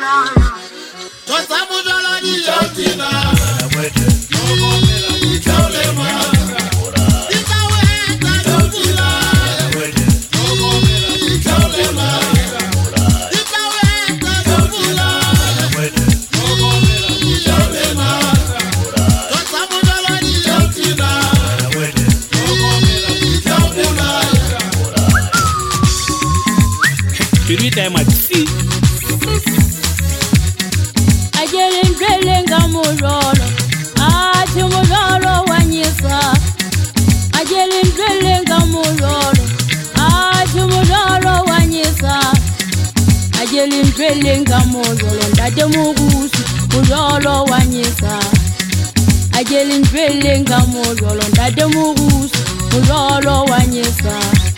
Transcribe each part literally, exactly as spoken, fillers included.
Ajelin dwelenga murolo, ati murolo wanyisa. Ajelin dwelenga murolo, ati murolo wanyisa. Ajelin dwelenga murolo, ndade mugusi murolo wanyisa. Ajelin dwelenga murolo, ndade mugusi murolo wanyisa.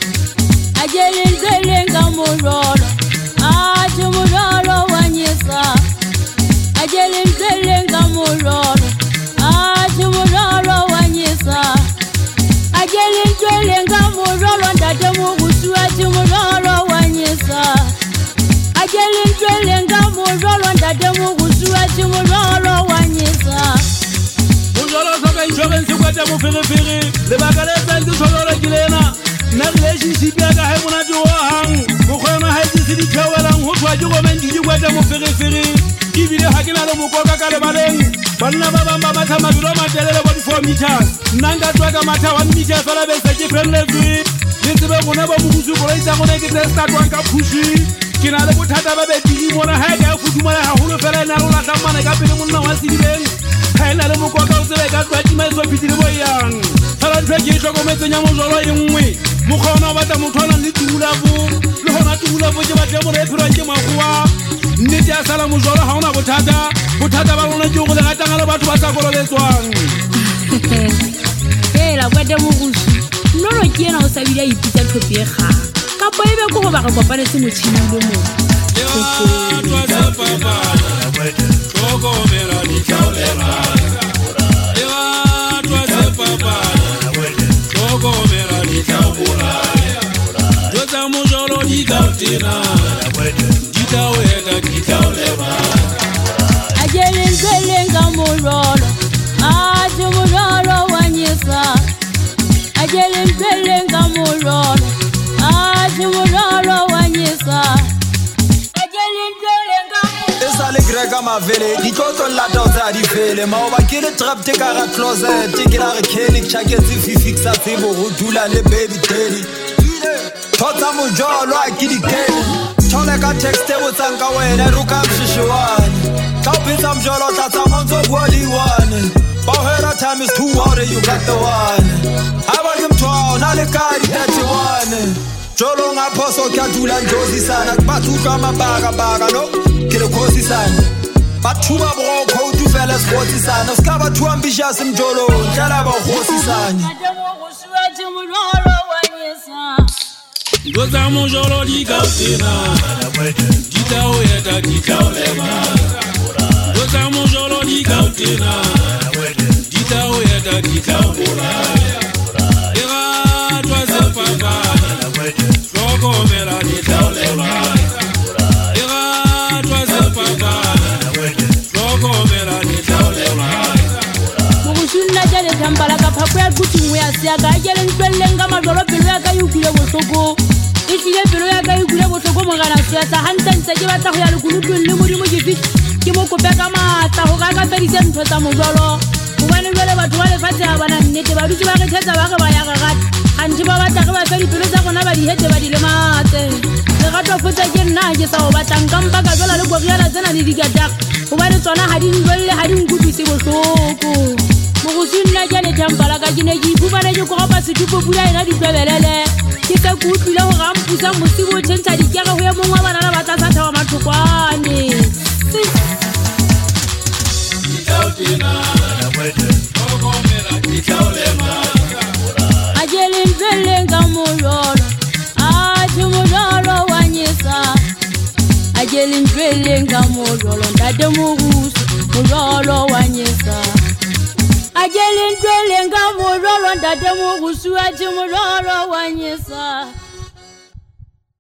Ajelin dwelenga murolo, ati murolo wanyisa. Ajelin dwelenga murolo, ati murolo wanyisa. Ajelin dwelenga murolo, ndade mugusi ati murolo wanyisa. Ajelin dwelenga murolo, ndade mugusi ati murolo wanyisa. Murolo soka insurance kwata mufirifiri, lebakale tsangi shololo kilena. Na relationship ya ka hai mona jo hang mo khona ha tsi di thawelang ho twa go men di kwata mo ferefere ke bile ha ke na le mokoka ka le baleng banna ba bamba ba thama biro matelele bo di four meters nanga twa ka matha one meter fela be se ke felletswe le tsebe gona ba mogusu go itsa gona ke testa twa ka phushi ke na le bothata ba be di mona ha ka fudumala ha holo fela na rola tsamana ka pele monna wa sidibeng ha ena le mokoka o tsebe ka twa tima so fitile bo yang fela ntwe ke hlokometse nya mo jolo e nngwe mukhaona ba ta mothona le tulabo le hona tulabo ke ba tla mo re phira ke magwa nnete a sala mojolo ha ona bothata bothata ba lona ke go le gatanga le batho ba sa kololetswang hela kwete mogusu nolo ke ena o sa bile ipitsa thopi e ga ka boebe go go ba go kopane se motshini le mo ya twa sa papa go go mera di tshaulela ya twa sa papa go go mera di tshaulela yo tsa mojolo di kautina di tawela di tauleba. Ajelin dwelenga murolo, ati murolo wanyisa. Ajelin dwelenga murolo, ati murolo wanyisa. Ajelin dwelenga murolo. Esa le grega ma vele, di toto la dauta di fele. Ma oba ke le trap te kara closet, te ke la re kelik, chake zi fi fixa sebo, rodula le baby teddy. Tota mojolo a ki di kele. Chole ka texte wo tsanga wena ruka mshishiwani. Kaupita mjolo tata manzo wali one. Bahera time is too hard, you got the one. Haba yimtwa na le kari thirty-one. Jolo ngaphoso kyadula njozi sana bathu kama baga baga no kile khosi sana. Bathuba bro ko tu fela sports sana skaba tu ambitious mjolo ndala ba khosi sana. Goza mojolo di kautina di tawela di tauleba. Goza mojolo di kautina di tawela di tauleba. Era twa sa papa go mera di tauleba. Era twa sa papa go mera di tauleba. Mugusunna jale tambala ka phapwa kutu ya sia ga jele ntwelenga madolo pelo ya ka yukile bosoko. Itile pelo ya ka yukile bosoko mo gana sia sa hanta ntse ke batla go ya le kunutu le modimo ke fit ke mo kope ka mata go ka ka pedise ntho tsa mojolo go bane jole batho ba le fatse ba bana nnete ba dutse ba re thetsa ba ga ba ya ga gat gantsi ba batla ge ba sa dipelo tsa gona ba di hetse ba di le mate le gato fotsa ke nna ke sa o batlang ka mpa ka jola le go riala tsena le digatak go bane tsona ha di njolle ha di nkutise bosoko Mugusunna jale tambala ka jine ji bubane jo ko ba se tupo bula ina di twelele ke ka kutlile go ga mpusa mosibo tshentsa di kega go ya mongwa bana ba tsa tsa wa mathokwane Ajelin dwelenga murolo, ati murolo wanyisa. Ajelin dwelenga murolo, ndade mugusu murolo wanyisa. Ajelin dwelenga murolo, ndade mugusu ati murolo wanyisa.